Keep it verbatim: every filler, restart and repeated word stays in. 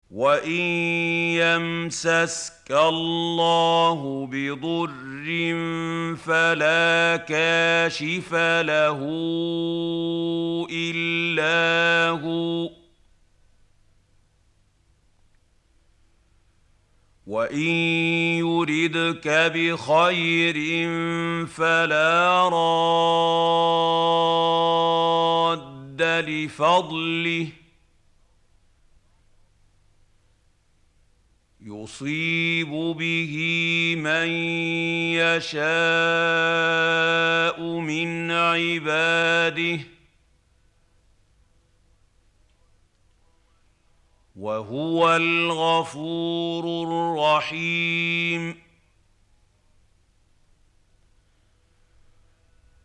وَإِن يَمْسَسْكَ اللَّهُ بِضُرٍّ فَلَا كَاشِفَ لَهُ إِلَّا هُوَ، وَإِن يُرِدْكَ بِخَيْرٍ فَلَا رَادَّ لِفَضْلِهِ، يُصِيبُ بِهِ مَن يَشَاءُ مِنْ عِبَادِهِ ۚ وَهُوَ الْغَفُورُ الرَّحِيمُ.